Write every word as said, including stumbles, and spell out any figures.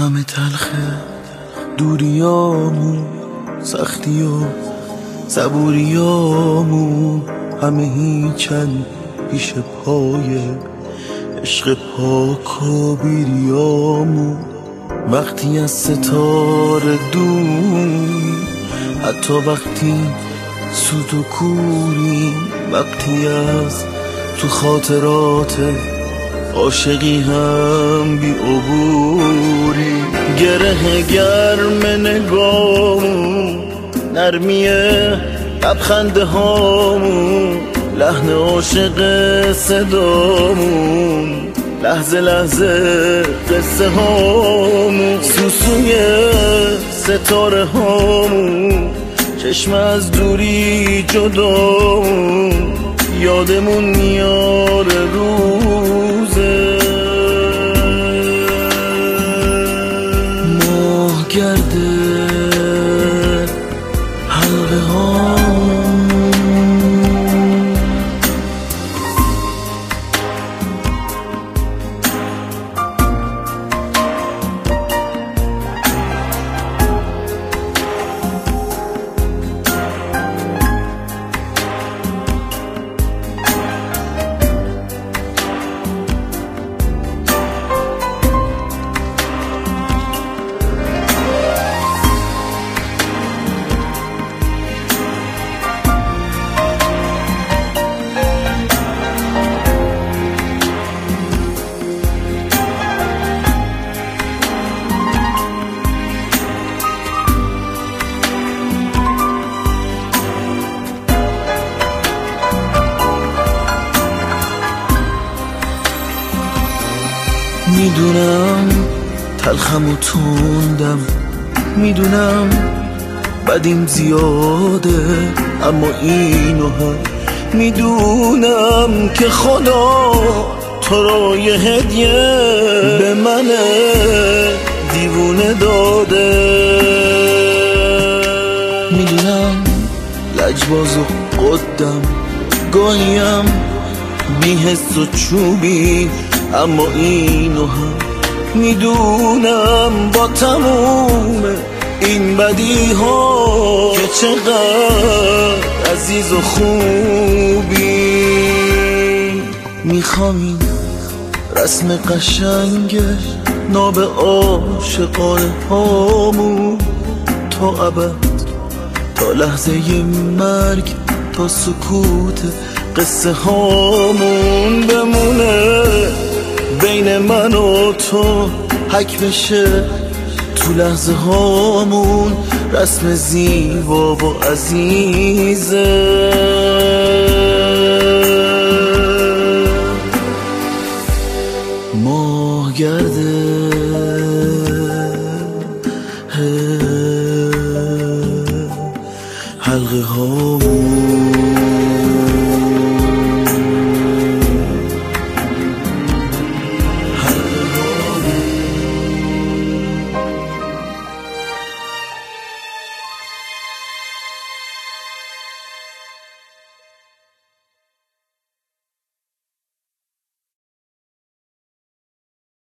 همه تلخه دوریامون، سختی و صبوریامون، همه هیچن پیش پای عشق پاک و بیریامون. وقتی از ستاره دور، حتی وقتی سود و کوریم، وقتی از تو خاطرات عاشقی هم بی عبوری. گره گرم نگامون، نرمی لبخنده هامون، لحن عاشق صدامون، لحظه لحظه قصه هامون، سوسوی ستاره هامون، چشم از دوری جدامون، یادمون میاره روزه ماه گرده حلقه هامون. میدونم تلخم و توندم، میدونم بدیم زیاده، اما اینو هم میدونم که خدا تو رو یه هدیه به من دیوونه داده. میدونم لجباز و قدم، گاهیم بی حس و چوبی، اما اینو هم میدونم با تموم این بدی ها که چقدر عزیز و خوبی. میخوام این رسم قشنگ ناب عاشقانه هامون تا ابد، تا لحظه مرگ، تا سکوت قصه هامون بمونه بین من و تو، حک بشه تو لحظه هامون، رسم زیبا و عزیزه.